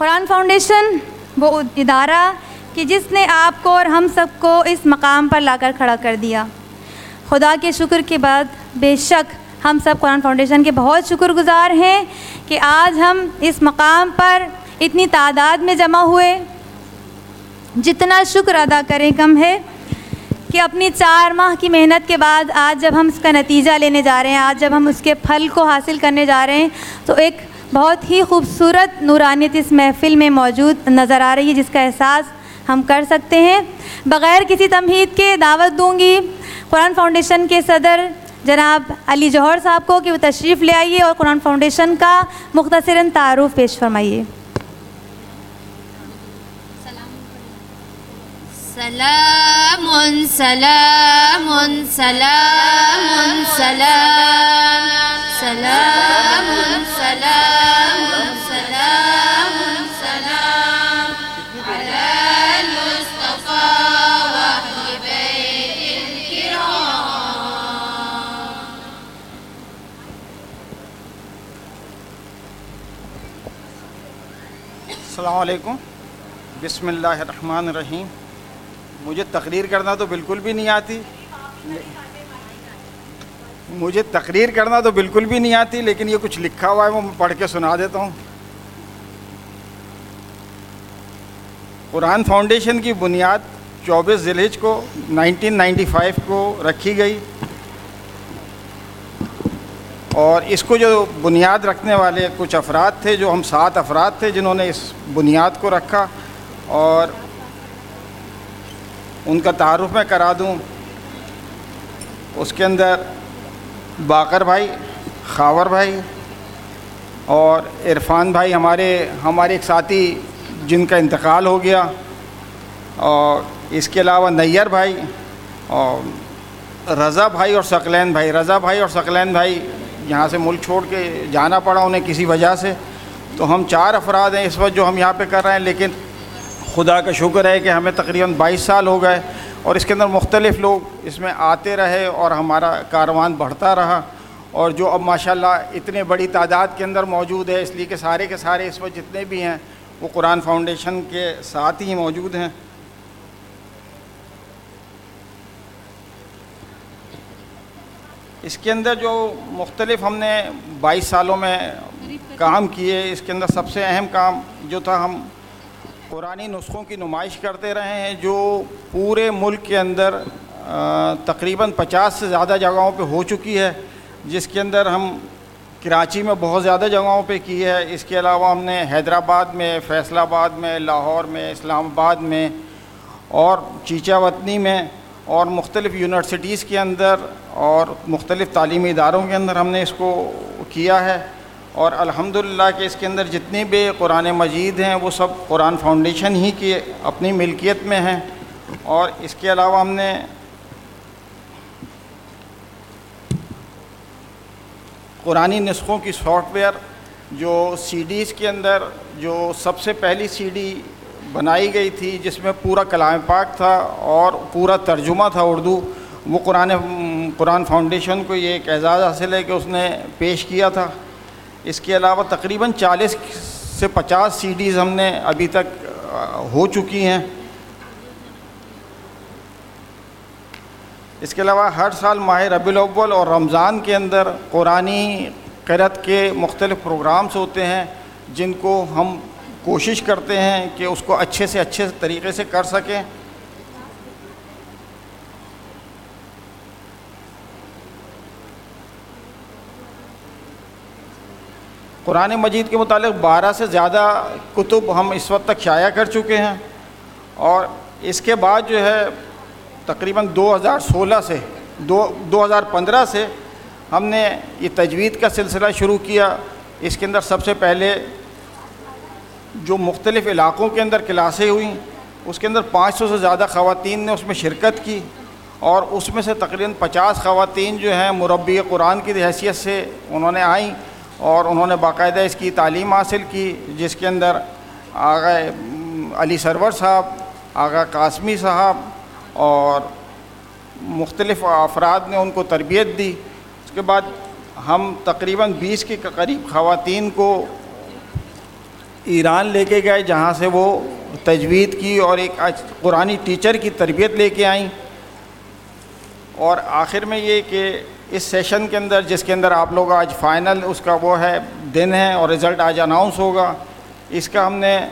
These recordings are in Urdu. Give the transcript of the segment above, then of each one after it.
قرآن فاؤنڈیشن وہ ادارہ کہ جس نے آپ کو اور ہم سب کو اس مقام پر لا کر کھڑا کر دیا. خدا کے شکر کے بعد بے شک ہم سب قرآن فاؤنڈیشن کے بہت شکر گزار ہیں کہ آج ہم اس مقام پر اتنی تعداد میں جمع ہوئے. جتنا شکر ادا کریں کم ہے کہ اپنی 4 ماہ کی محنت کے بعد آج جب ہم اس کا نتیجہ لینے جا رہے ہیں, آج جب ہم اس کے پھل کو حاصل کرنے جا رہے ہیں, تو ایک بہت ہی خوبصورت نورانیت اس محفل میں موجود نظر آ رہی ہے جس کا احساس ہم کر سکتے ہیں. بغیر کسی تمہید کے دعوت دوں گی قرآن فاؤنڈیشن کے صدر جناب علی جوہر صاحب کو کہ وہ تشریف لے آئیے اور قرآن فاؤنڈیشن کا مختصراً تعارف پیش فرمائیے. سلام سلام سلام سلام سلام سلام سلام سلام على المصطفى وأهل بيت الكرام. السلام علیکم. بسم اللہ الرحمن الرحیم. مجھے تقریر کرنا تو بالکل بھی نہیں آتی, لیکن یہ کچھ لکھا ہوا ہے وہ میں پڑھ کے سنا دیتا ہوں. قرآن فاؤنڈیشن کی بنیاد 24 ذی الحجہ کو 1995 کو رکھی گئی, اور اس کو جو بنیاد رکھنے والے کچھ افراد تھے, جو ہم 7 افراد تھے جنہوں نے اس بنیاد کو رکھا, اور ان کا تعارف میں کرا دوں. اس کے اندر باقر بھائی, خاور بھائی اور عرفان بھائی ہمارے ایک ساتھی جن کا انتقال ہو گیا, اور اس کے علاوہ نیّر بھائی اور رضا بھائی اور ثقلین بھائی. رضا بھائی اور ثقلین بھائی یہاں سے ملک چھوڑ کے جانا پڑا انہیں کسی وجہ سے, تو ہم 4 افراد ہیں اس وقت جو ہم یہاں پہ کر رہے ہیں. لیکن خدا کا شکر ہے کہ ہمیں تقریباً 22 سال ہو گئے, اور اس کے اندر مختلف لوگ اس میں آتے رہے اور ہمارا کاروان بڑھتا رہا, اور جو اب ماشاءاللہ اتنے بڑی تعداد کے اندر موجود ہے, اس لیے کہ سارے کے سارے اس وقت جتنے بھی ہیں وہ قرآن فاؤنڈیشن کے ساتھ ہی موجود ہیں. اس کے اندر جو مختلف ہم نے 22 سالوں میں کام کیے, اس کے اندر سب سے اہم کام جو تھا, ہم قرآنی نسخوں کی نمائش کرتے رہے ہیں جو پورے ملک کے اندر تقریباً 50 سے زیادہ جگہوں پہ ہو چکی ہے, جس کے اندر ہم کراچی میں بہت زیادہ جگہوں پہ کی ہے. اس کے علاوہ ہم نے حیدرآباد میں, فیصل آباد میں, لاہور میں, اسلام آباد میں اور چیچا وطنی میں اور مختلف یونیورسٹیز کے اندر اور مختلف تعلیمی اداروں کے اندر ہم نے اس کو کیا ہے. اور الحمدللہ کہ اس کے اندر جتنی بھی قرآن مجید ہیں وہ سب قرآن فاؤنڈیشن ہی کی اپنی ملکیت میں ہیں. اور اس کے علاوہ ہم نے قرآنی نسخوں کی سافٹ ویئر جو سی ڈیز کے اندر جو سب سے پہلی سی ڈی بنائی گئی تھی جس میں پورا کلام پاک تھا اور پورا ترجمہ تھا اردو, وہ قرآن فاؤنڈیشن کو یہ ایک اعزاز حاصل ہے کہ اس نے پیش کیا تھا. اس کے علاوہ تقریباً 40 سے 50 سی ڈیز ہم نے ابھی تک ہو چکی ہیں. اس کے علاوہ ہر سال ماہ ربیع الاول اور رمضان کے اندر قرآنی قرأت کے مختلف پروگرامز ہوتے ہیں جن کو ہم کوشش کرتے ہیں کہ اس کو اچھے سے اچھے طریقے سے کر سکیں. قرآن مجید کے متعلق 12 سے زیادہ کتب ہم اس وقت تک شائع کر چکے ہیں, اور اس کے بعد جو ہے تقریباً 2016 سے 2015 سے ہم نے یہ تجوید کا سلسلہ شروع کیا. اس کے اندر سب سے پہلے جو مختلف علاقوں کے اندر کلاسیں ہوئیں اس کے اندر 500 سے زیادہ خواتین نے اس میں شرکت کی, اور اس میں سے تقریباً 50 خواتین جو ہیں مربی قرآن کی حیثیت سے انہوں نے آئیں اور انہوں نے باقاعدہ اس کی تعلیم حاصل کی, جس کے اندر آغا علی سرور صاحب, آغا قاسمی صاحب اور مختلف افراد نے ان کو تربیت دی. اس کے بعد ہم تقریباً 20 کے قریب خواتین کو ایران لے کے گئے جہاں سے وہ تجوید کی اور ایک قرآنی ٹیچر کی تربیت لے کے آئیں. اور آخر میں یہ کہ اس سیشن کے اندر جس کے اندر آپ لوگ آج فائنل اس کا وہ ہے دن ہے اور رزلٹ آج اناؤنس ہوگا, اس کا ہم نے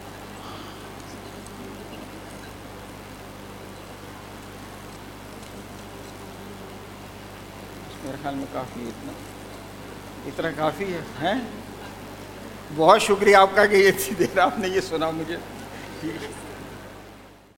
میرے خیال میں کافی اتنا کافی ہے. بہت شکریہ آپ کا کہ اتنی دیر آپ نے یہ سنا مجھے. ٹھیک ہے.